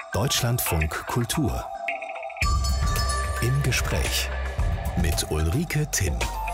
Deutschlandfunk Kultur. Im Gespräch mit Ulrike Timm.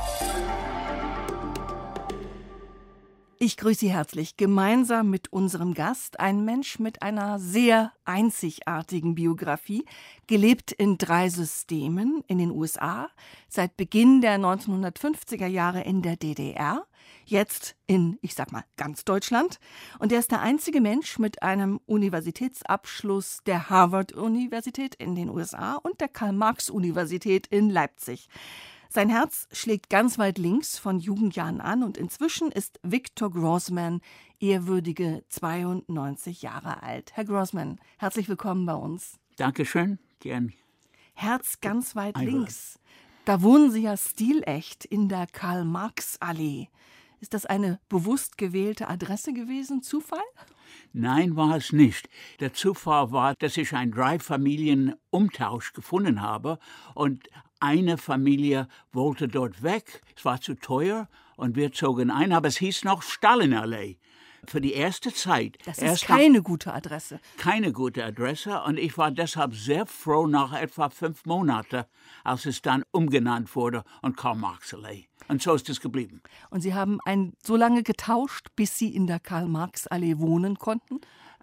Ich grüße Sie herzlich, gemeinsam mit unserem Gast, ein Mensch mit einer sehr einzigartigen Biografie, gelebt in 3 Systemen in den USA, seit Beginn der 1950er Jahre in der DDR, jetzt in, ich sag mal, ganz Deutschland. Und er ist der einzige Mensch mit einem Universitätsabschluss der Harvard-Universität in den USA und der Karl-Marx-Universität in Leipzig. Sein Herz schlägt ganz weit links von Jugendjahren an und inzwischen ist Victor Grossman ehrwürdige 92 Jahre alt. Herr Grossman, herzlich willkommen bei uns. Dankeschön, gern. Herz ganz weit links. Da wohnen Sie ja stilecht in der Karl-Marx-Allee. Ist das eine bewusst gewählte Adresse gewesen? Zufall? Nein, war es nicht. Der Zufall war, dass ich einen 3-Familien-Umtausch gefunden habe und eine Familie wollte dort weg. Es war zu teuer und wir zogen ein, aber es hieß noch Stalinallee. Für die erste Zeit. Das ist keine gute Adresse. Keine gute Adresse und ich war deshalb sehr froh nach etwa 5 Monaten, als es dann umgenannt wurde und Karl-Marx-Allee. Und so ist es geblieben. Und Sie haben so lange getauscht, bis Sie in der Karl-Marx-Allee wohnen konnten?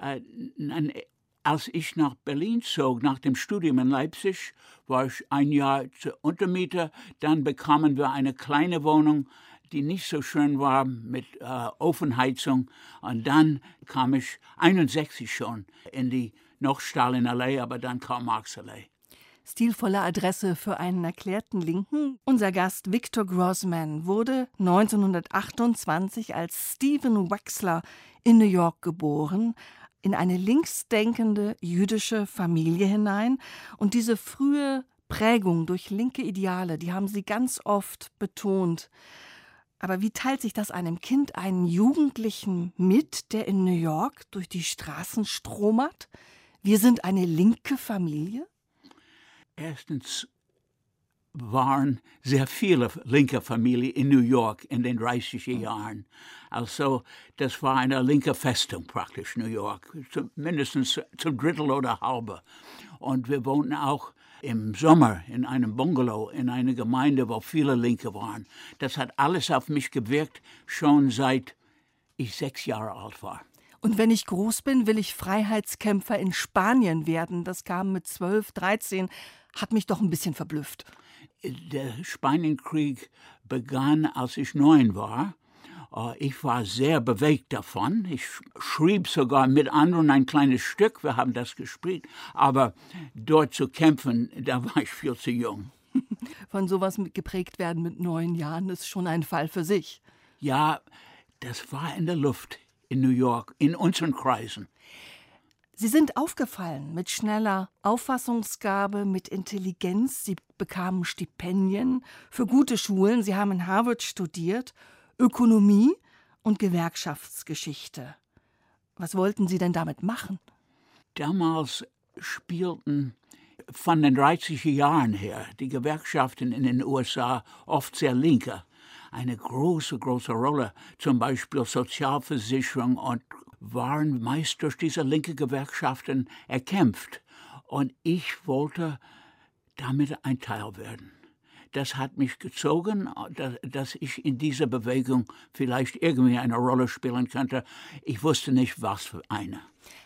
Als ich nach Berlin zog, nach dem Studium in Leipzig, war ich ein Jahr zur Untermieter. Dann bekamen wir eine kleine Wohnung, die nicht so schön war, mit Ofenheizung. Und dann kam ich 61 schon in die noch Stalinallee, aber dann Karl-Marx-Allee. Stilvolle Adresse für einen erklärten Linken. Unser Gast Victor Grossman wurde 1928 als Stephen Wexler in New York geboren, in eine linksdenkende jüdische Familie hinein. Und diese frühe Prägung durch linke Ideale, die haben Sie ganz oft betont. Aber wie teilt sich das einem Kind, einen Jugendlichen mit, der in New York durch die Straßen stromert? Wir sind eine linke Familie? Erstens waren sehr viele linke Familien in New York in den 30er Jahren. Also das war eine linke Festung praktisch, New York, mindestens zum Drittel oder halbe. Und wir wohnten auch im Sommer in einem Bungalow in einer Gemeinde, wo viele Linke waren. Das hat alles auf mich gewirkt, schon seit ich 6 Jahre alt war. Und wenn ich groß bin, will ich Freiheitskämpfer in Spanien werden. Das kam mit 12, 13, hat mich doch ein bisschen verblüfft. Der Spanienkrieg begann, als ich 9 war. Ich war sehr bewegt davon. Ich schrieb sogar mit anderen ein kleines Stück. Wir haben das gespielt. Aber dort zu kämpfen, da war ich viel zu jung. Von sowas geprägt werden mit 9 Jahren ist schon ein Fall für sich. Ja, das war in der Luft in New York, in unseren Kreisen. Sie sind aufgefallen mit schneller Auffassungsgabe, mit Intelligenz. Sie bekamen Stipendien für gute Schulen. Sie haben in Harvard studiert, Ökonomie und Gewerkschaftsgeschichte. Was wollten Sie denn damit machen? Damals spielten von den 30er Jahren her die Gewerkschaften in den USA oft sehr linke eine große Rolle, zum Beispiel Sozialversicherung, und waren meist durch diese linke Gewerkschaften erkämpft. Und ich wollte damit ein Teil werden. Das hat mich gezogen, dass ich in dieser Bewegung vielleicht irgendwie eine Rolle spielen könnte. Ich wusste nicht, was für eine.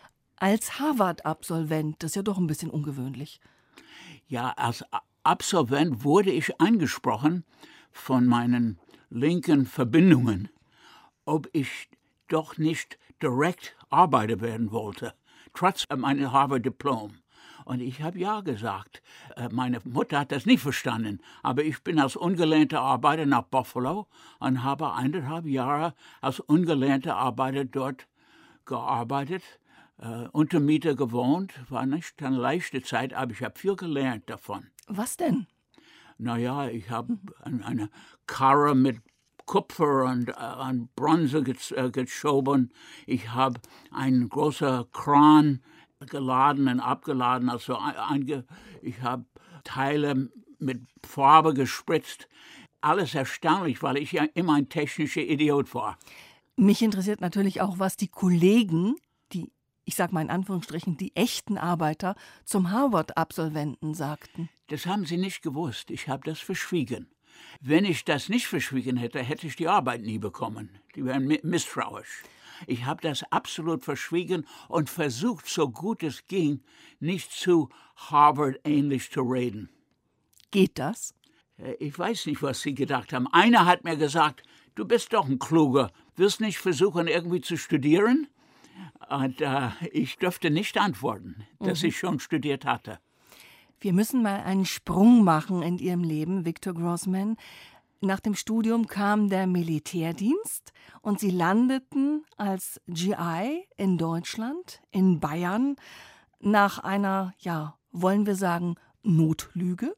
Als Harvard-Absolvent, das ist ja doch ein bisschen ungewöhnlich. Ja, als Absolvent wurde ich angesprochen von meinen linken Verbindungen, ob ich doch nicht direkt Arbeiter werden wollte, trotz meines Harvard-Diplom. Und ich habe ja gesagt. Meine Mutter hat das nicht verstanden, aber ich bin als ungelernter Arbeiter nach Buffalo und habe 1,5 Jahre als ungelernter Arbeiter dort gearbeitet, Untermieter gewohnt. War nicht eine leichte Zeit, aber ich habe viel gelernt davon. Was denn? Naja, ich habe eine Karre mit Kupfer und an Bronze geschoben. Ich habe einen großen Kran geladen und abgeladen. Also ich habe Teile mit Farbe gespritzt. Alles erstaunlich, weil ich ja immer ein technischer Idiot war. Mich interessiert natürlich auch, was die Kollegen, die ich sage mal in Anführungsstrichen, die echten Arbeiter zum Harvard-Absolventen sagten. Das haben Sie nicht gewusst. Ich habe das verschwiegen. Wenn ich das nicht verschwiegen hätte, hätte ich die Arbeit nie bekommen. Die wären misstrauisch. Ich habe das absolut verschwiegen und versucht, so gut es ging, nicht zu Harvard ähnlich zu reden. Geht das? Ich weiß nicht, was Sie gedacht haben. Einer hat mir gesagt, du bist doch ein Kluger, wirst nicht versuchen, irgendwie zu studieren? Und ich dürfte nicht antworten, dass ich schon studiert hatte. Wir müssen mal einen Sprung machen in Ihrem Leben, Victor Grossman. Nach dem Studium kam der Militärdienst und Sie landeten als GI in Deutschland, in Bayern, nach einer, ja, wollen wir sagen, Notlüge?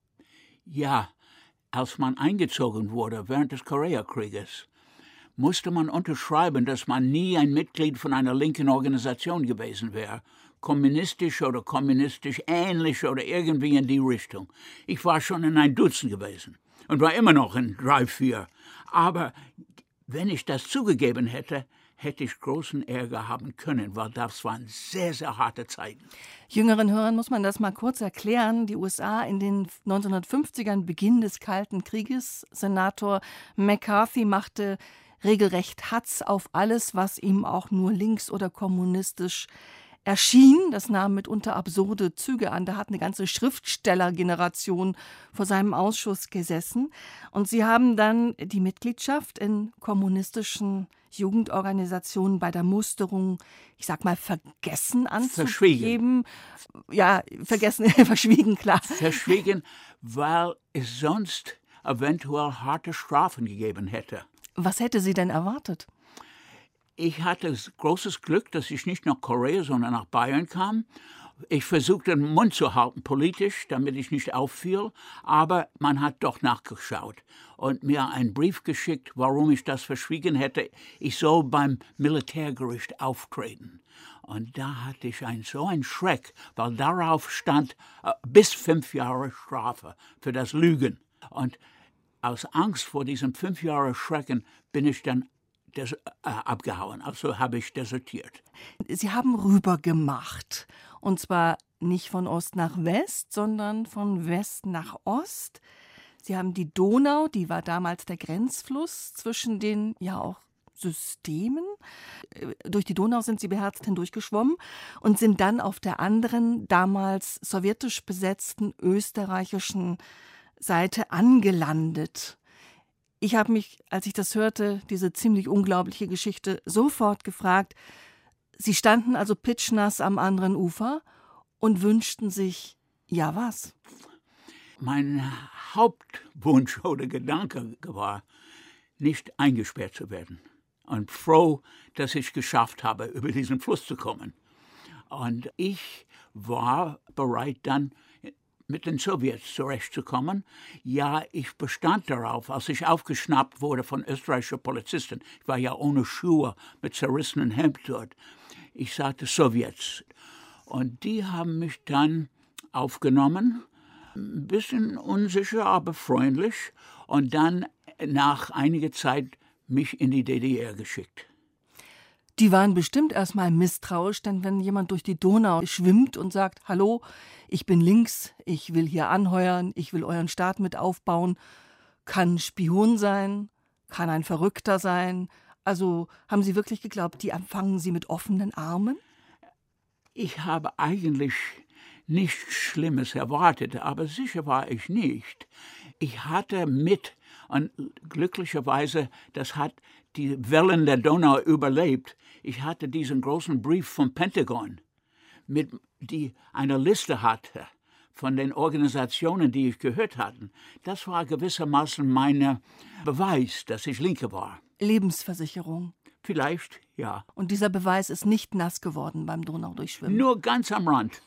Ja, als man eingezogen wurde während des Koreakrieges, musste man unterschreiben, dass man nie ein Mitglied von einer linken Organisation gewesen wäre, kommunistisch oder kommunistisch ähnlich oder irgendwie in die Richtung. Ich war schon in ein Dutzend gewesen und war immer noch in 3, 4. Aber wenn ich das zugegeben hätte, hätte ich großen Ärger haben können, weil das waren sehr, sehr harte Zeiten. Jüngeren Hörern muss man das mal kurz erklären. Die USA in den 1950ern, Beginn des Kalten Krieges, Senator McCarthy machte regelrecht Hatz auf alles, was ihm auch nur links oder kommunistisch erschien. Das nahm mitunter absurde Züge an. Da hat eine ganze Schriftstellergeneration vor seinem Ausschuss gesessen. Und sie haben dann die Mitgliedschaft in kommunistischen Jugendorganisationen bei der Musterung, ich sag mal, vergessen anzugeben. Verschwiegen. Ja, vergessen, verschwiegen, klar. Verschwiegen, weil es sonst eventuell harte Strafen gegeben hätte. Was hätte sie denn erwartet? Ich hatte großes Glück, dass ich nicht nach Korea, sondern nach Bayern kam. Ich versuchte, den Mund zu halten politisch, damit ich nicht auffiel, aber man hat doch nachgeschaut und mir einen Brief geschickt, warum ich das verschwiegen hätte. Ich soll beim Militärgericht auftreten. Und da hatte ich so einen Schreck, weil darauf stand bis 5 Jahre Strafe für das Lügen. Und aus Angst vor diesem 5 Jahre Schrecken bin ich dann abgehauen, also habe ich desertiert. Sie haben rübergemacht, und zwar nicht von Ost nach West, sondern von West nach Ost. Sie haben die Donau, die war damals der Grenzfluss zwischen den ja auch Systemen. Durch die Donau sind sie beherzt hindurchgeschwommen und sind dann auf der anderen, damals sowjetisch besetzten österreichischen Seite angelandet. Ich habe mich, als ich das hörte, diese ziemlich unglaubliche Geschichte, sofort gefragt, Sie standen also pitschnass am anderen Ufer und wünschten sich, ja was? Mein Hauptwunsch oder Gedanke war, nicht eingesperrt zu werden. Und froh, dass ich geschafft habe, über diesen Fluss zu kommen. Und ich war bereit, dann mit den Sowjets zurechtzukommen. Ja, ich bestand darauf, als ich aufgeschnappt wurde von österreichischen Polizisten. Ich war ja ohne Schuhe, mit zerrissenem Hemd dort. Ich sagte Sowjets. Und die haben mich dann aufgenommen, ein bisschen unsicher, aber freundlich. Und dann nach einiger Zeit mich in die DDR geschickt. Die waren bestimmt erstmal misstrauisch, denn wenn jemand durch die Donau schwimmt und sagt, hallo, ich bin links, ich will hier anheuern, ich will euren Staat mit aufbauen, kann ein Spion sein, kann ein Verrückter sein. Also haben Sie wirklich geglaubt, die empfangen Sie mit offenen Armen? Ich habe eigentlich nichts Schlimmes erwartet, aber sicher war ich nicht. Ich hatte mit, und glücklicherweise, das hat die Wellen der Donau überlebt, ich hatte diesen großen Brief vom Pentagon, die eine Liste hatte von den Organisationen, die ich gehört hatte. Das war gewissermaßen mein Beweis, dass ich Linke war. Lebensversicherung. Vielleicht, ja. Und dieser Beweis ist nicht nass geworden beim Donaudurchschwimmen. Nur ganz am Rand.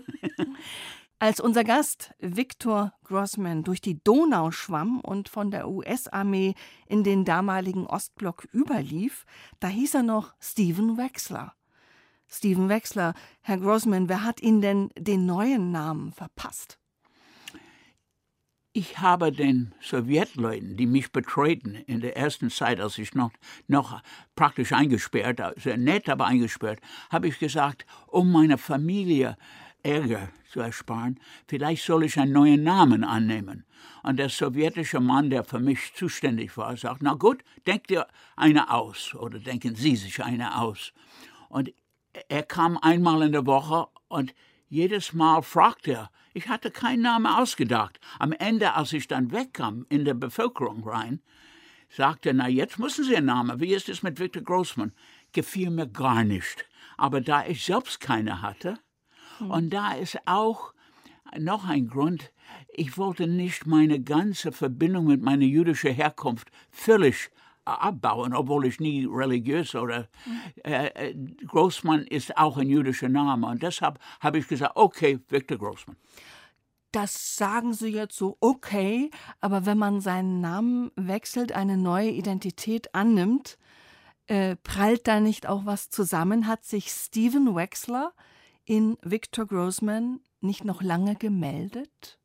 Als unser Gast Victor Grossman durch die Donau schwamm und von der US-Armee in den damaligen Ostblock überlief, da hieß er noch Stephen Wexler. Stephen Wexler, Herr Grossman, wer hat Ihnen denn den neuen Namen verpasst? Ich habe den Sowjetleuten, die mich betreuten in der ersten Zeit, als ich noch praktisch eingesperrt, sehr nett, aber eingesperrt, habe ich gesagt, um meiner Familie Ärger zu ersparen, vielleicht soll ich einen neuen Namen annehmen. Und der sowjetische Mann, der für mich zuständig war, sagt, na gut, denkt ihr eine aus oder denken Sie sich eine aus. Und er kam einmal in der Woche und jedes Mal fragte er, ich hatte keinen Namen ausgedacht. Am Ende, als ich dann wegkam, in der Bevölkerung rein, sagte er, na jetzt müssen Sie einen Namen. Wie ist es mit Victor Grossman? Gefiel mir gar nicht. Aber da ich selbst keine hatte, und da ist auch noch ein Grund, ich wollte nicht meine ganze Verbindung mit meiner jüdischen Herkunft völlig abbauen, obwohl ich nie religiös oder Grossman ist auch ein jüdischer Name. Und deshalb habe ich gesagt, okay, Victor Grossman. Das sagen Sie jetzt so, okay, aber wenn man seinen Namen wechselt, eine neue Identität annimmt, prallt da nicht auch was zusammen? Hat sich Stephen Wexler in Victor Grossman nicht noch lange gemeldet?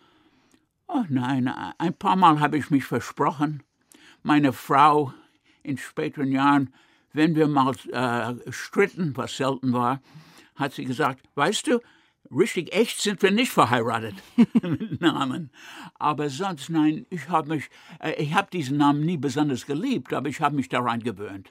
Oh nein, ein paar Mal habe ich mich versprochen. Meine Frau in späteren Jahren, wenn wir mal stritten, was selten war, hat sie gesagt, weißt du, richtig echt sind wir nicht verheiratet mit Namen. Aber sonst, nein, ich habe diesen Namen nie besonders geliebt, aber ich habe mich daran gewöhnt.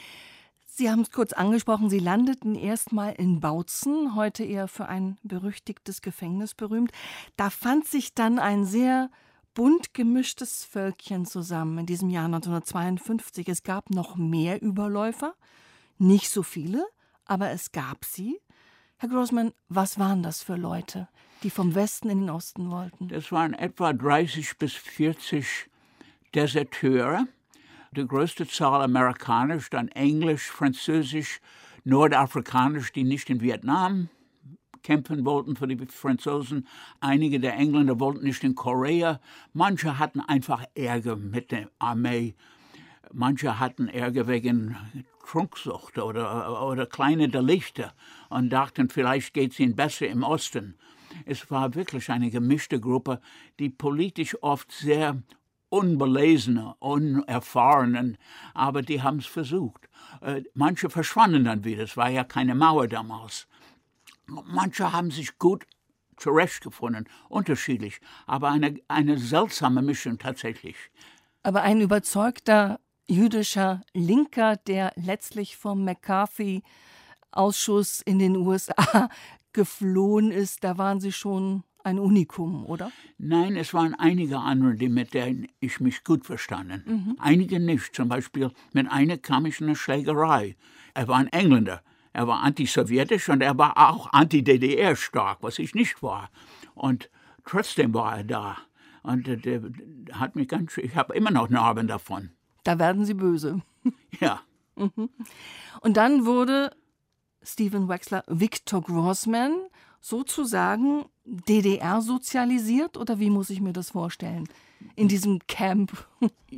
Sie haben es kurz angesprochen, Sie landeten erstmal in Bautzen, heute eher für ein berüchtigtes Gefängnis berühmt. Da fand sich dann ein sehr bunt gemischtes Völkchen zusammen in diesem Jahr 1952. Es gab noch mehr Überläufer, nicht so viele, aber es gab sie. Herr Grossman, was waren das für Leute, die vom Westen in den Osten wollten? Das waren etwa 30 bis 40 Deserteure. Die größte Zahl amerikanisch, dann Englisch, Französisch, Nordafrikanisch, die nicht in Vietnam kämpfen wollten für die Franzosen. Einige der Engländer wollten nicht in Korea. Manche hatten einfach Ärger mit der Armee. Manche hatten Ärger wegen Trunksucht oder kleine Delikte und dachten, vielleicht geht es ihnen besser im Osten. Es war wirklich eine gemischte Gruppe, die politisch oft sehr unbelesene, unerfahrenen, aber die haben es versucht. Manche verschwanden dann wieder, es war ja keine Mauer damals. Manche haben sich gut zurechtgefunden, unterschiedlich, aber eine seltsame Mischung tatsächlich. Aber ein überzeugter jüdischer Linker, der letztlich vom McCarthy-Ausschuss in den USA geflohen ist, da waren Sie schon ein Unikum, oder? Nein, es waren einige andere, mit denen ich mich gut verstanden. Einige nicht. Zum Beispiel mit einer kam ich in eine Schlägerei. Er war ein Engländer. Er war antisowjetisch und er war auch anti-DDR stark, was ich nicht war. Und trotzdem war er da. Und der hat mich ich habe immer noch Narben davon. Da werden Sie böse. Ja. Und dann wurde Stephen Wexler Victor Grossman sozusagen DDR-sozialisiert, oder wie muss ich mir das vorstellen, in diesem Camp?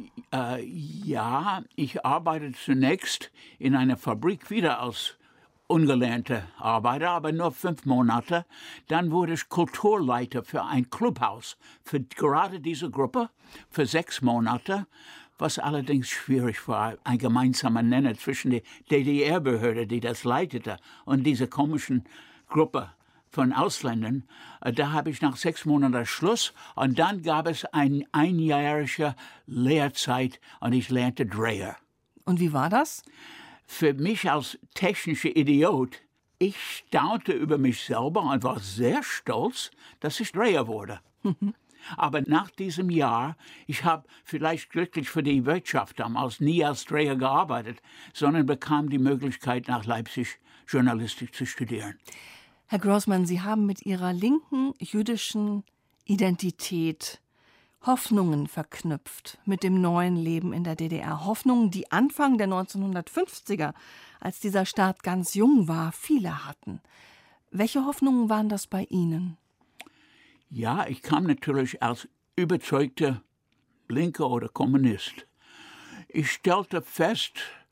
Ja, ich arbeitete zunächst in einer Fabrik wieder als ungelernter Arbeiter, aber nur 5 Monate. Dann wurde ich Kulturleiter für ein Clubhaus, für gerade diese Gruppe, für 6 Monate, was allerdings schwierig war, ein gemeinsamer Nenner zwischen der DDR-Behörde, die das leitete, und dieser komischen Gruppe von Ausländern. Da habe ich nach 6 Monaten Schluss und dann gab es eine einjährige Lehrzeit und ich lernte Dreher. Und wie war das? Für mich als technischer Idiot, ich staunte über mich selber und war sehr stolz, dass ich Dreher wurde. Aber nach diesem Jahr, ich habe vielleicht glücklich für die Wirtschaft damals nie als Dreher gearbeitet, sondern bekam die Möglichkeit, nach Leipzig Journalistik zu studieren. Herr Grossman, Sie haben mit Ihrer linken jüdischen Identität Hoffnungen verknüpft mit dem neuen Leben in der DDR. Hoffnungen, die Anfang der 1950er, als dieser Staat ganz jung war, viele hatten. Welche Hoffnungen waren das bei Ihnen? Ja, ich kam natürlich als überzeugter Linker oder Kommunist. Ich stellte fest,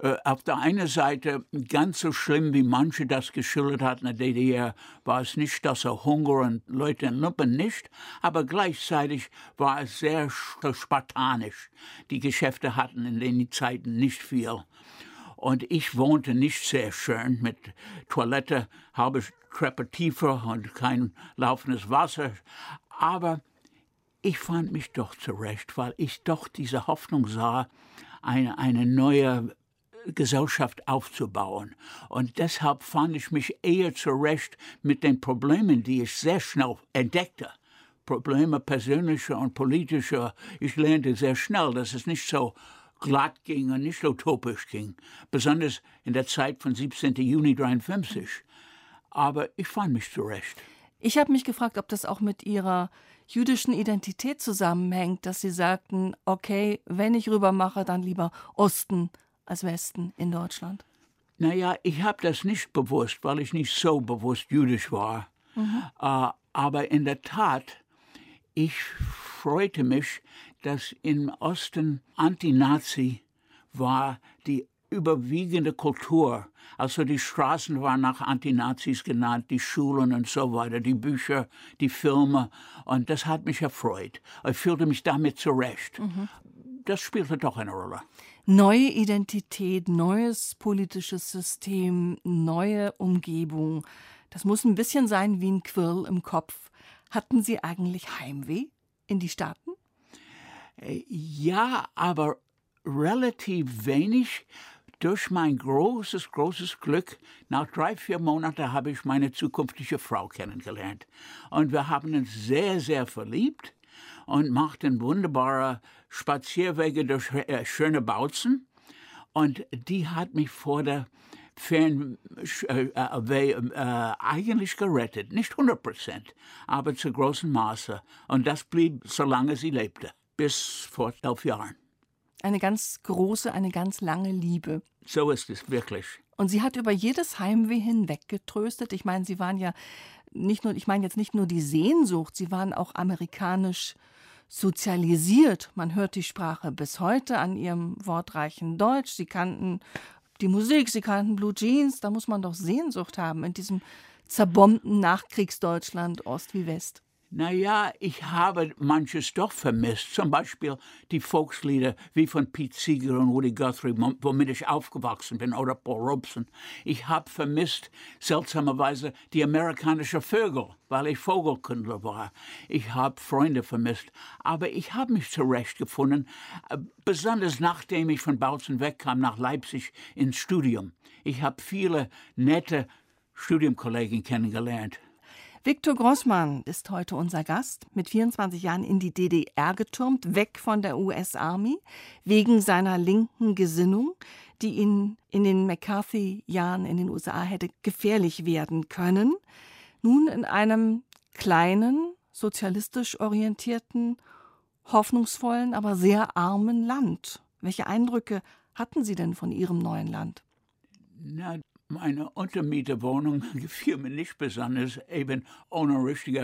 Auf der einen Seite ganz so schlimm, wie manche das geschildert hat in der DDR, war es nicht, dass er Hunger und Leute in Lumpen nicht, aber gleichzeitig war es sehr spartanisch. Die Geschäfte hatten in den Zeiten nicht viel. Und ich wohnte nicht sehr schön mit Toilette, halbe Treppe tiefer und kein laufendes Wasser. Aber ich fand mich doch zurecht, weil ich doch diese Hoffnung sah, eine neue Gesellschaft aufzubauen. Und deshalb fand ich mich eher zurecht mit den Problemen, die ich sehr schnell entdeckte. Probleme persönlicher und politischer. Ich lernte sehr schnell, dass es nicht so glatt ging und nicht utopisch ging. Besonders in der Zeit von 17. Juni 1953. Aber ich fand mich zurecht. Ich habe mich gefragt, ob das auch mit Ihrer jüdischen Identität zusammenhängt, dass Sie sagten, okay, wenn ich rüber mache, dann lieber Osten als Westen in Deutschland. Naja, ich habe das nicht bewusst, weil ich nicht so bewusst jüdisch war. Aber in der Tat, ich freute mich, dass im Osten Anti-Nazi war die überwiegende Kultur. Also die Straßen waren nach Antinazis genannt, die Schulen und so weiter, die Bücher, die Filme. Und das hat mich erfreut. Ich fühlte mich damit zurecht. Das spielte doch eine Rolle. Neue Identität, neues politisches System, neue Umgebung. Das muss ein bisschen sein wie ein Quirl im Kopf. Hatten Sie eigentlich Heimweh in die Staaten? Ja, aber relativ wenig. Durch mein großes Glück, nach 3-4 Monaten habe ich meine zukünftige Frau kennengelernt. Und wir haben uns sehr, sehr verliebt und machten wunderbare Spazierwege durch schöne Bautzen. Und die hat mich vor der Fernweh eigentlich gerettet. Nicht 100%, aber zu großem Maße. Und das blieb, solange sie lebte, bis vor 11 Jahren. Eine ganz große, eine ganz lange Liebe. So ist es wirklich. Und sie hat über jedes Heimweh hinweg getröstet. Ich meine, Sie waren ja nicht nur, ich meine jetzt nicht nur die Sehnsucht, Sie waren auch amerikanisch sozialisiert. Man hört die Sprache bis heute an Ihrem wortreichen Deutsch. Sie kannten die Musik, Sie kannten Blue Jeans. Da muss man doch Sehnsucht haben in diesem zerbombten Nachkriegsdeutschland, Ost wie West. Naja, ich habe manches doch vermisst. Zum Beispiel die Volkslieder wie von Pete Seeger und Woody Guthrie, womit ich aufgewachsen bin, oder Paul Robeson. Ich habe vermisst, seltsamerweise, die amerikanischen Vögel, weil ich Vogelkundler war. Ich habe Freunde vermisst. Aber ich habe mich zurechtgefunden, besonders nachdem ich von Bautzen wegkam nach Leipzig ins Studium. Ich habe viele nette Studienkollegen kennengelernt. Viktor Grossman ist heute unser Gast, mit 24 Jahren in die DDR getürmt, weg von der US-Army, wegen seiner linken Gesinnung, die ihn in den McCarthy-Jahren in den USA hätte gefährlich werden können. Nun in einem kleinen, sozialistisch orientierten, hoffnungsvollen, aber sehr armen Land. Welche Eindrücke hatten Sie denn von Ihrem neuen Land? Na, meine Untermieterwohnung gefiel mir nicht besonders, eben ohne richtiger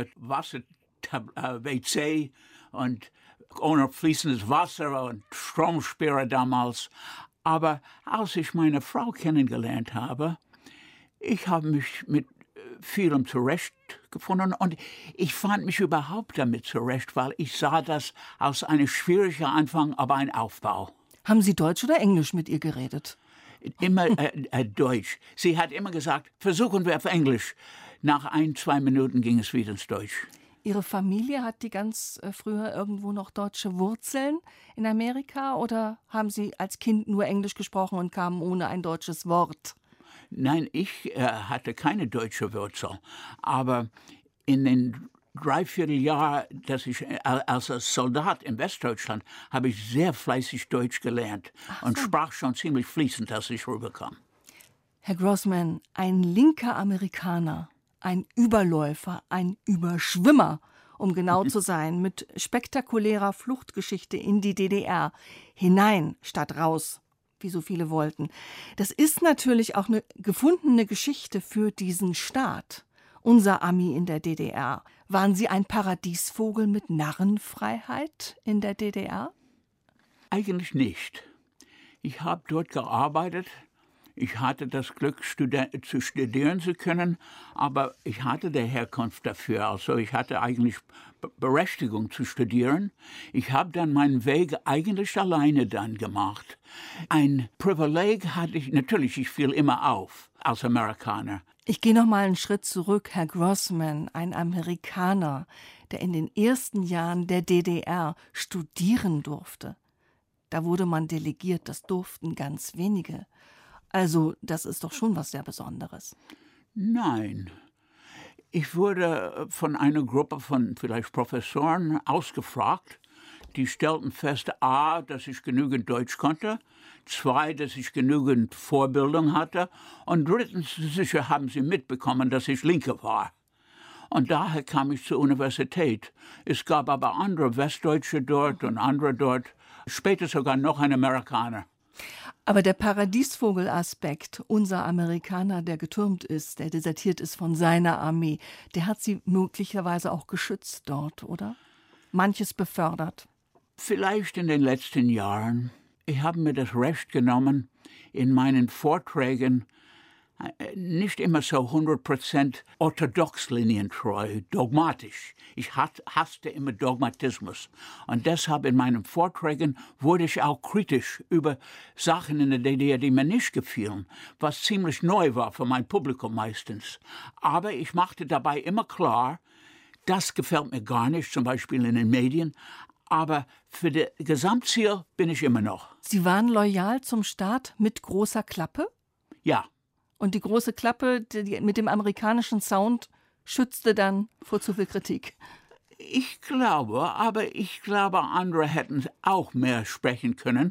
Wasser-WC und ohne fließendes Wasser und Stromsperre damals. Aber als ich meine Frau kennengelernt habe, ich habe mich mit vielem zurechtgefunden und ich fand mich überhaupt damit zurecht, weil ich sah das als ein schwieriger Anfang, aber ein Aufbau. Haben Sie Deutsch oder Englisch mit ihr geredet? Immer Deutsch. Sie hat immer gesagt, versuchen wir auf Englisch. Nach 1-2 Minuten ging es wieder ins Deutsch. Ihre Familie, hat die ganz früher irgendwo noch deutsche Wurzeln in Amerika? Oder haben Sie als Kind nur Englisch gesprochen und kamen ohne ein deutsches Wort? Nein, ich hatte keine deutsche Wurzel. Aber in den 3/4 Jahr, dass ich als Soldat in Westdeutschland, habe ich sehr fleißig Deutsch gelernt und sprach schon ziemlich fließend, als ich rüberkam. Herr Grossman, ein linker Amerikaner, ein Überläufer, ein Überschwimmer, um genau zu sein, mit spektakulärer Fluchtgeschichte in die DDR, hinein statt raus, wie so viele wollten. Das ist natürlich auch eine gefundene Geschichte für diesen Staat. Unser Ami in der DDR. Waren Sie ein Paradiesvogel mit Narrenfreiheit in der DDR? Eigentlich nicht. Ich habe dort gearbeitet. Ich hatte das Glück, studieren zu können, aber ich hatte die Herkunft dafür. Also ich hatte eigentlich Berechtigung zu studieren. Ich habe dann meinen Weg eigentlich alleine dann gemacht. Ein Privileg hatte ich, natürlich, ich fiel immer auf als Amerikaner. Ich gehe noch mal einen Schritt zurück. Herr Grossman, ein Amerikaner, der in den ersten Jahren der DDR studieren durfte. Da wurde man delegiert, das durften ganz wenige. Also das ist doch schon was sehr Besonderes. Nein. Ich wurde von einer Gruppe von vielleicht Professoren ausgefragt. Die stellten fest, a, dass ich genügend Deutsch konnte, 2, dass ich genügend Vorbildung hatte und 3, sicher haben sie mitbekommen, dass ich Linke war. Und daher kam ich zur Universität. Es gab aber andere Westdeutsche dort und andere dort, später sogar noch ein Amerikaner. Aber der Paradiesvogel-Aspekt, unser Amerikaner, der getürmt ist, der desertiert ist von seiner Armee, der hat Sie möglicherweise auch geschützt dort, oder? Manches befördert. Vielleicht in den letzten Jahren. Ich habe mir das Recht genommen, in meinen Vorträgen nicht immer so 100% orthodox linientreu, dogmatisch. Ich hasste immer Dogmatismus. Und deshalb in meinen Vorträgen wurde ich auch kritisch über Sachen in der DDR, die mir nicht gefielen, was ziemlich neu war für mein Publikum meistens. Aber ich machte dabei immer klar, das gefällt mir gar nicht, zum Beispiel in den Medien, aber für das Gesamtziel bin ich immer noch. Sie waren loyal zum Staat mit großer Klappe? Ja. Und die große Klappe mit dem amerikanischen Sound schützte dann vor zu viel Kritik. Ich glaube, andere hätten auch mehr sprechen können,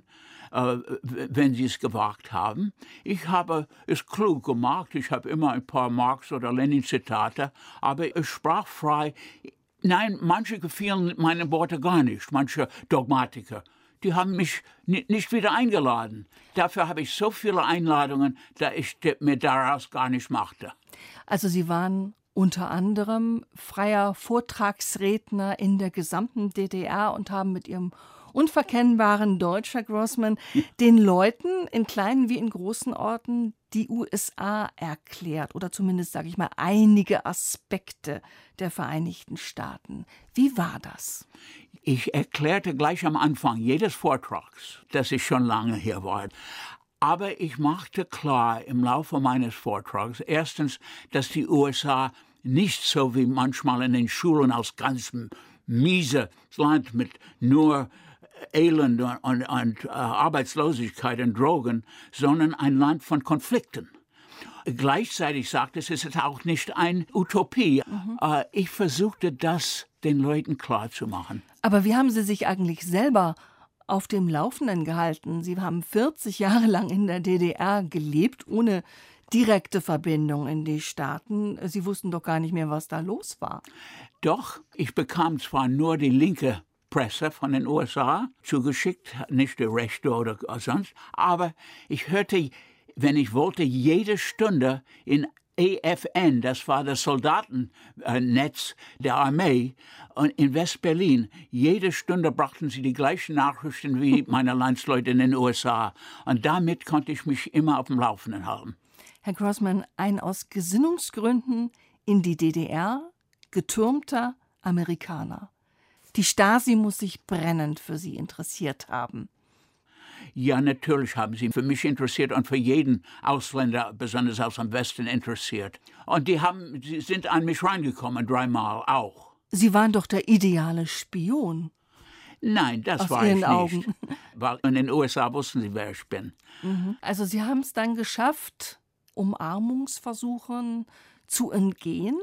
wenn sie es gewagt haben. Ich habe es klug gemacht. Ich habe immer ein paar Marx- oder Lenin-Zitate, aber ich sprach frei. Nein, manche gefielen meine Worte gar nicht, manche Dogmatiker. Die haben mich nicht wieder eingeladen. Dafür habe ich so viele Einladungen, dass ich mir daraus gar nicht machte. Also Sie waren unter anderem freier Vortragsredner in der gesamten DDR und haben mit Ihrem unverkennbaren Deutsch, Herr Grossman, den Leuten in kleinen wie in großen Orten die USA erklärt oder zumindest, sage ich mal, einige Aspekte der Vereinigten Staaten. Wie war das? Ich erklärte gleich am Anfang jedes Vortrags, dass ich schon lange hier war. Aber ich machte klar im Laufe meines Vortrags erstens, dass die USA nicht so wie manchmal in den Schulen als ganz mieses Land mit nur Elend und Arbeitslosigkeit und Drogen, sondern ein Land von Konflikten. Gleichzeitig sagte es ist auch nicht eine Utopie. Ich versuchte das den Leuten klarzumachen. Aber wie haben Sie sich eigentlich selber auf dem Laufenden gehalten? Sie haben 40 Jahre lang in der DDR gelebt, ohne direkte Verbindung in die Staaten. Sie wussten doch gar nicht mehr, was da los war. Doch, ich bekam zwar nur die linke Presse von den USA zugeschickt, nicht die rechte oder sonst, aber ich hörte, wenn ich wollte, jede Stunde in AFN, das war das Soldatennetz der Armee, und in West-Berlin, jede Stunde brachten sie die gleichen Nachrichten wie meine Landsleute in den USA. Und damit konnte ich mich immer auf dem Laufenden halten. Herr Grossman, ein aus Gesinnungsgründen in die DDR getürmter Amerikaner. Die Stasi muss sich brennend für Sie interessiert haben. Ja, natürlich haben sie für mich interessiert und für jeden Ausländer, besonders aus dem Westen, interessiert. Und sie sind an mich reingekommen, 3-mal auch. Sie waren doch der ideale Spion. Nein, das aus war Ihren ich nicht. Augen. Weil in den USA wussten sie, wer ich bin. Also Sie haben es dann geschafft, Umarmungsversuchen zu entgehen?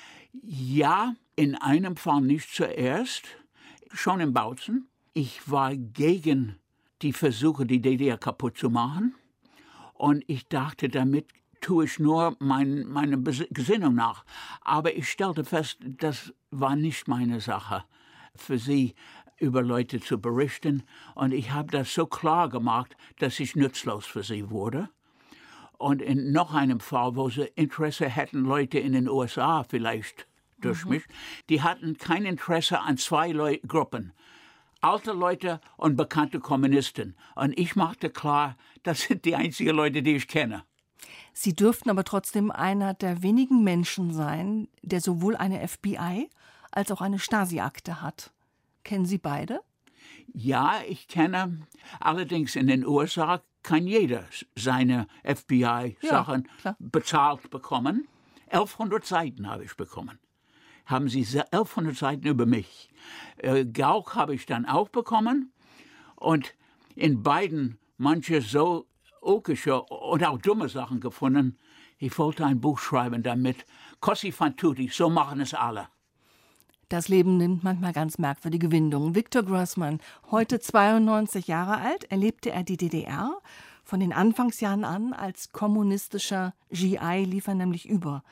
Ja, in einem Fall nicht zuerst, schon in Bautzen. Ich war gegen die Versuche, die DDR kaputt zu machen. Und ich dachte, damit tue ich nur meine Gesinnung nach. Aber ich stellte fest, das war nicht meine Sache, für sie über Leute zu berichten. Und ich habe das so klar gemacht, dass ich nutzlos für sie wurde. Und in noch einem Fall, wo sie Interesse hätten, Leute in den USA vielleicht durch mich, die hatten kein Interesse an 2 Gruppen. alte Leute und bekannte Kommunisten. Und ich machte klar, das sind die einzigen Leute, die ich kenne. Sie dürften aber trotzdem einer der wenigen Menschen sein, der sowohl eine FBI als auch eine Stasi-Akte hat. Kennen Sie beide? Ja, ich kenne. Allerdings in den USA kann jeder seine FBI-Sachen bezahlt bekommen. 1100 Seiten habe ich bekommen. Haben Sie 1100 Seiten über mich. Gauch habe ich dann auch bekommen. Und in beiden manche so okische und auch dumme Sachen gefunden. Ich wollte ein Buch schreiben damit. Così fan tutti, so machen es alle. Das Leben nimmt manchmal ganz merkwürdige Wendungen. Victor Grossman, heute 92 Jahre alt, erlebte er die DDR. Von den Anfangsjahren an als kommunistischer GI lief er nämlich über.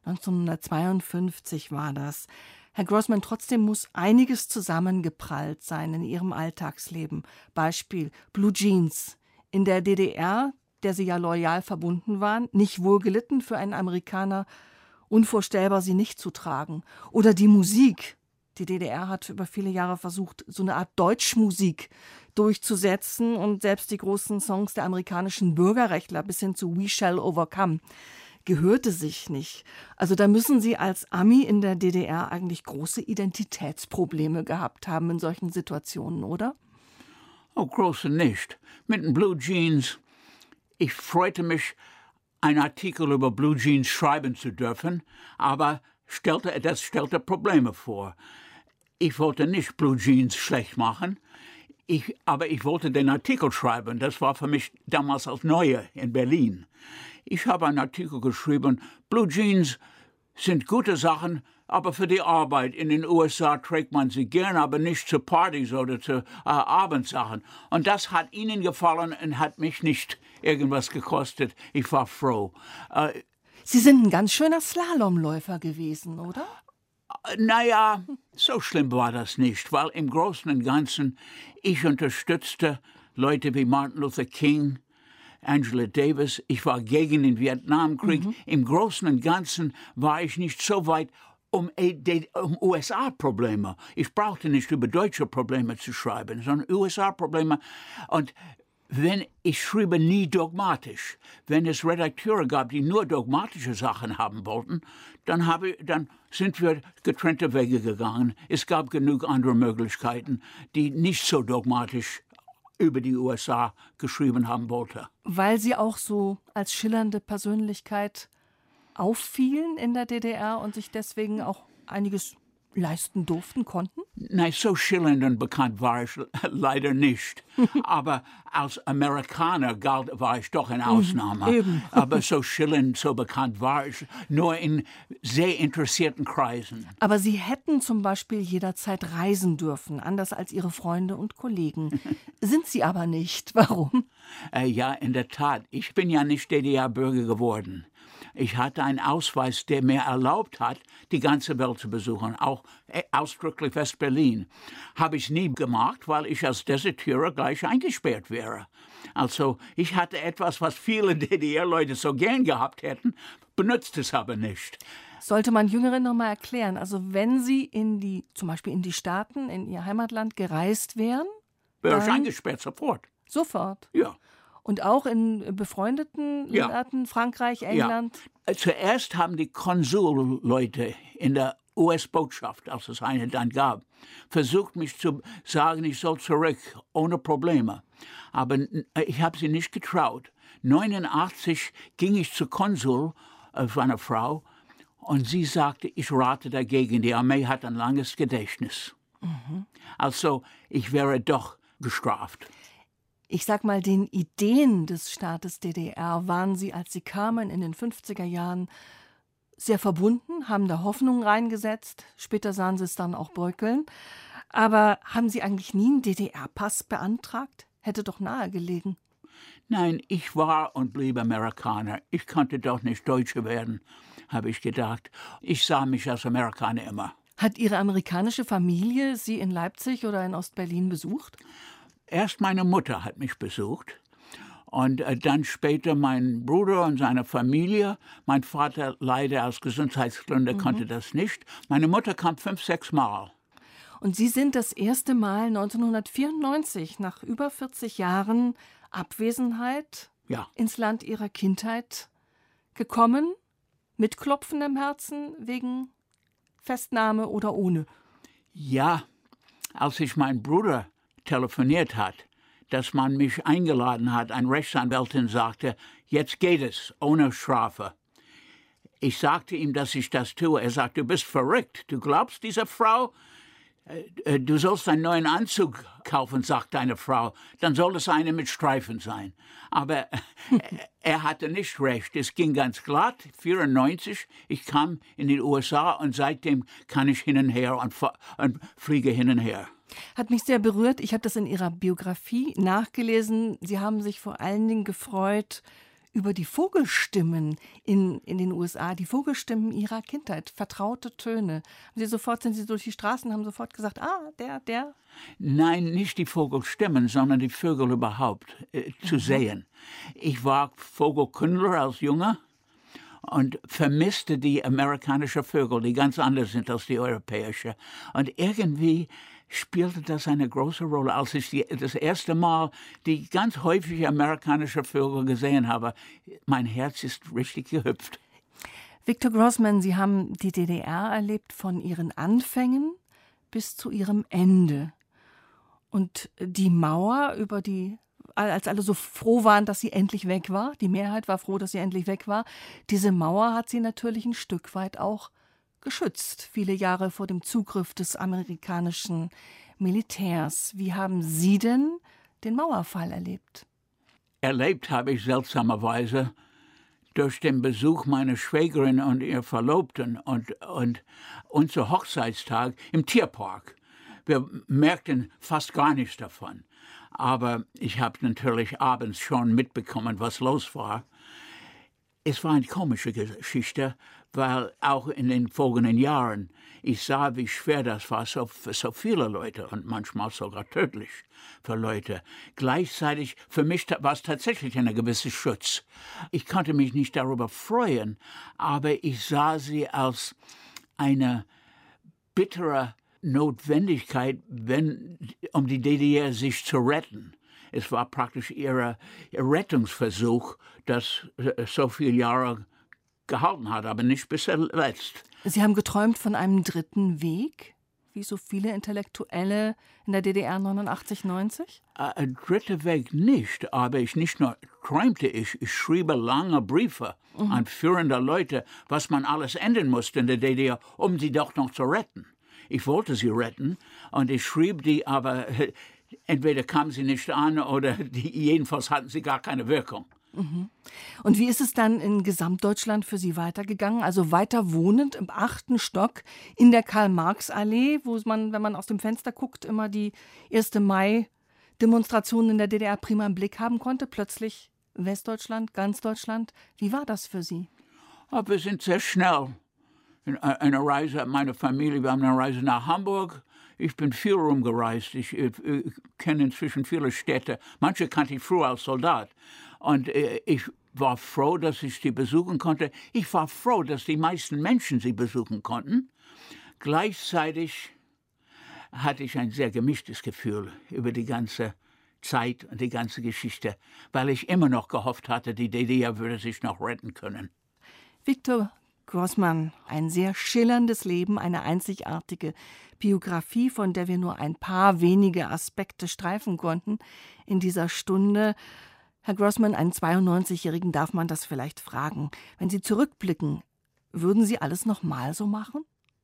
1952 war das. Herr Grossman, trotzdem muss einiges zusammengeprallt sein in Ihrem Alltagsleben. Beispiel Blue Jeans. In der DDR, der Sie ja loyal verbunden waren, nicht wohlgelitten für einen Amerikaner, unvorstellbar, sie nicht zu tragen. Oder die Musik. Die DDR hat über viele Jahre versucht, so eine Art Deutschmusik durchzusetzen und selbst die großen Songs der amerikanischen Bürgerrechtler bis hin zu We Shall Overcome gehörte sich nicht. Also da müssen Sie als Ami in der DDR eigentlich große Identitätsprobleme gehabt haben in solchen Situationen, oder? Oh, große nicht. Mit den Blue Jeans. Ich freute mich, einen Artikel über Blue Jeans schreiben zu dürfen, aber das stellte Probleme vor. Ich wollte nicht Blue Jeans schlecht machen, aber ich wollte den Artikel schreiben. Das war für mich damals als Neue in Berlin. Ich habe einen Artikel geschrieben, Blue Jeans sind gute Sachen, aber für die Arbeit in den USA trägt man sie gern, aber nicht zu Partys oder zu Abendsachen. Und das hat ihnen gefallen und hat mich nicht irgendwas gekostet. Ich war froh. Sie sind ein ganz schöner Slalomläufer gewesen, oder? Naja, so schlimm war das nicht, weil im Großen und Ganzen ich unterstützte Leute wie Martin Luther King, Angela Davis. Ich war gegen den Vietnamkrieg. Im Großen und Ganzen war ich nicht so weit um USA-Probleme. Ich brauchte nicht über deutsche Probleme zu schreiben, sondern USA-Probleme. Und ich schrieb nie dogmatisch. Wenn es Redakteure gab, die nur dogmatische Sachen haben wollten, dann sind wir getrennte Wege gegangen. Es gab genug andere Möglichkeiten, die nicht so dogmatisch über die USA geschrieben haben wollte. Weil Sie auch so als schillernde Persönlichkeit auffielen in der DDR und sich deswegen auch einiges leisten durften, konnten? Nein, so schillernd und bekannt war ich leider nicht. Aber als Amerikaner war ich doch eine Ausnahme. Eben. Aber so schillernd, so bekannt war ich nur in sehr interessierten Kreisen. Aber Sie hätten zum Beispiel jederzeit reisen dürfen, anders als Ihre Freunde und Kollegen. Sind Sie aber nicht. Warum? Ja, in der Tat. Ich bin ja nicht DDR-Bürger geworden. Ich hatte einen Ausweis, der mir erlaubt hat, die ganze Welt zu besuchen, auch ausdrücklich West-Berlin. Habe ich nie gemacht, weil ich als Desertierer gleich eingesperrt wäre. Also ich hatte etwas, was viele DDR-Leute so gern gehabt hätten, benutzt es aber nicht. Sollte man Jüngeren noch mal erklären, also wenn Sie zum Beispiel in die Staaten, in Ihr Heimatland gereist wären? Wäre ich eingesperrt sofort. Sofort? Ja. Und auch in befreundeten Staaten, Frankreich, England? Ja. Zuerst haben die Konsulleute in der US-Botschaft, als es eine dann gab, versucht, mich zu sagen, ich soll zurück, ohne Probleme. Aber ich habe sie nicht getraut. 1989 ging ich zur Konsul von einer Frau und sie sagte, ich rate dagegen, die Armee hat ein langes Gedächtnis. Also ich wäre doch gestraft. Ich sag mal, den Ideen des Staates DDR waren Sie, als Sie kamen in den 50er Jahren, sehr verbunden, haben da Hoffnung reingesetzt. Später sahen Sie es dann auch bröckeln. Aber haben Sie eigentlich nie einen DDR-Pass beantragt? Hätte doch nahegelegen. Nein, ich war und blieb Amerikaner. Ich konnte doch nicht Deutsche werden, habe ich gedacht. Ich sah mich als Amerikaner immer. Hat Ihre amerikanische Familie Sie in Leipzig oder in Ostberlin besucht? Erst meine Mutter hat mich besucht und dann später mein Bruder und seine Familie. Mein Vater leider aus Gesundheitsgründen konnte das nicht. Meine Mutter kam 5, 6 Mal. Und Sie sind das erste Mal 1994, nach über 40 Jahren Abwesenheit, ins Land Ihrer Kindheit gekommen, mit klopfendem Herzen, wegen Festnahme oder ohne? Ja, als ich meinen Bruder telefoniert hat, dass man mich eingeladen hat, eine Rechtsanwältin sagte, jetzt geht es, ohne Strafe. Ich sagte ihm, dass ich das tue. Er sagt, du bist verrückt. Du glaubst dieser Frau? Du sollst einen neuen Anzug kaufen, sagt deine Frau. Dann soll es eine mit Streifen sein. Aber er hatte nicht recht. Es ging ganz glatt. 1994, ich kam in die USA und seitdem kann ich hin und her und fliege hin und her. Hat mich sehr berührt. Ich habe das in Ihrer Biografie nachgelesen. Sie haben sich vor allen Dingen gefreut über die Vogelstimmen in den USA, die Vogelstimmen Ihrer Kindheit, vertraute Töne. Sind Sie durch die Straßen, haben sofort gesagt, der? Nein, nicht die Vogelstimmen, sondern die Vögel überhaupt zu sehen. Ich war Vogelkundler als Junge und vermisste die amerikanischen Vögel, die ganz anders sind als die europäischen. Und irgendwie spielte das eine große Rolle, als ich das erste Mal die ganz häufig amerikanische Vögel gesehen habe. Mein Herz ist richtig gehüpft. Victor Grossman, Sie haben die DDR erlebt von Ihren Anfängen bis zu Ihrem Ende. Und die Mauer, als alle so froh waren, dass sie endlich weg war, die Mehrheit war froh, dass sie endlich weg war, diese Mauer hat sie natürlich ein Stück weit auch geschützt, viele Jahre vor dem Zugriff des amerikanischen Militärs. Wie haben Sie denn den Mauerfall erlebt? Erlebt habe ich seltsamerweise durch den Besuch meiner Schwägerin und ihr Verlobten und unser Hochzeitstag im Tierpark. Wir merkten fast gar nichts davon. Aber ich habe natürlich abends schon mitbekommen, was los war. Es war eine komische Geschichte, weil auch in den folgenden Jahren ich sah, wie schwer das war für so viele Leute und manchmal sogar tödlich für Leute. Gleichzeitig für mich war es tatsächlich ein gewisser Schutz. Ich konnte mich nicht darüber freuen, aber ich sah sie als eine bittere Notwendigkeit, um die DDR sich zu retten. Es war praktisch ihr Rettungsversuch, das so viele Jahre gehalten hat, aber nicht bis zuletzt. Sie haben geträumt von einem dritten Weg, wie so viele Intellektuelle in der DDR 89, 90? Ein dritter Weg nicht, aber nicht nur träumte ich schrieb lange Briefe an führende Leute, was man alles ändern musste in der DDR, um sie doch noch zu retten. Ich wollte sie retten und ich schrieb die, aber entweder kamen sie nicht an oder jedenfalls hatten sie gar keine Wirkung. Und wie ist es dann in Gesamtdeutschland für Sie weitergegangen? Also weiter wohnend im 8. Stock in der Karl-Marx-Allee, wo man, wenn man aus dem Fenster guckt, immer die 1. Mai-Demonstrationen in der DDR prima im Blick haben konnte. Plötzlich Westdeutschland, ganz Deutschland. Wie war das für Sie? Aber wir sind sehr schnell. Eine Reise, meine Familie, wir haben eine Reise nach Hamburg. Ich bin viel rumgereist. Ich kenne inzwischen viele Städte. Manche kannte ich früher als Soldat. Und ich war froh, dass ich sie besuchen konnte. Ich war froh, dass die meisten Menschen sie besuchen konnten. Gleichzeitig hatte ich ein sehr gemischtes Gefühl über die ganze Zeit und die ganze Geschichte, weil ich immer noch gehofft hatte, die DDR würde sich noch retten können. Victor Grossman, ein sehr schillerndes Leben, eine einzigartige Biografie, von der wir nur ein paar wenige Aspekte streifen konnten in dieser Stunde. Herr Grossman, einen 92-Jährigen darf man das vielleicht fragen. Wenn Sie zurückblicken, würden Sie alles nochmal so machen?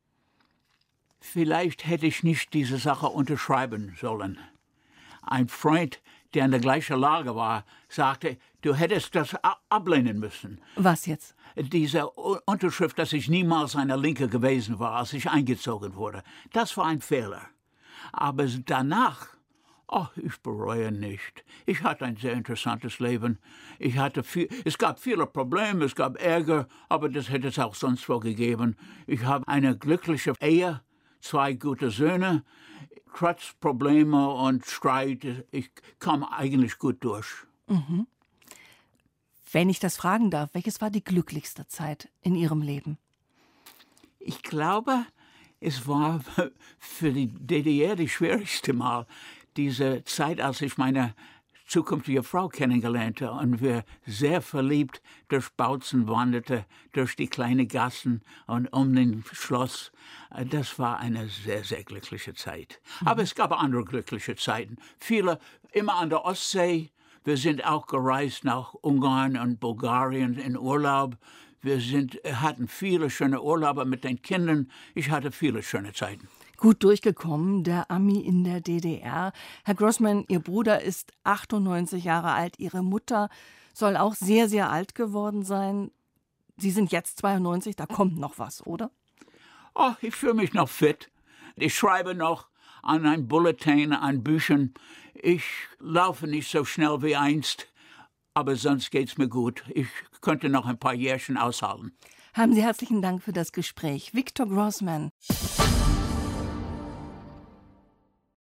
Vielleicht hätte ich nicht diese Sache unterschreiben sollen. Ein Freund, der in der gleichen Lage war, sagte, du hättest das ablehnen müssen. Was jetzt? Diese Unterschrift, dass ich niemals eine Linke gewesen war, als ich eingezogen wurde. Das war ein Fehler. Aber danach, ich bereue nicht. Ich hatte ein sehr interessantes Leben. Es gab viele Probleme, es gab Ärger, aber das hätte es auch sonst wo gegeben. Ich habe eine glückliche Ehe, 2 gute Söhne. Trotz Probleme und Streit, ich kam eigentlich gut durch. Mhm. Wenn ich das fragen darf, welches war die glücklichste Zeit in Ihrem Leben? Ich glaube, Es war für die DDR die schwierigste Mal, diese Zeit, als ich meine zukünftige Frau kennengelernt habe und wir sehr verliebt durch Bautzen wanderte, durch die kleinen Gassen und um den Schloss. Das war eine sehr, sehr glückliche Zeit. Aber es gab andere glückliche Zeiten. Viele immer an der Ostsee. Wir sind auch gereist nach Ungarn und Bulgarien in Urlaub. Wir hatten viele schöne Urlaube mit den Kindern. Ich hatte viele schöne Zeiten. Gut durchgekommen, der Ami in der DDR. Herr Grossman, Ihr Bruder ist 98 Jahre alt, Ihre Mutter soll auch sehr, sehr alt geworden sein. Sie sind jetzt 92, da kommt noch was, oder? Oh, ich fühle mich noch fit. Ich schreibe noch an ein Bulletin, an Büchern. Ich laufe nicht so schnell wie einst, aber sonst geht's mir gut. Ich könnte noch ein paar Jährchen aushalten. Haben Sie herzlichen Dank für das Gespräch. Victor Grossman.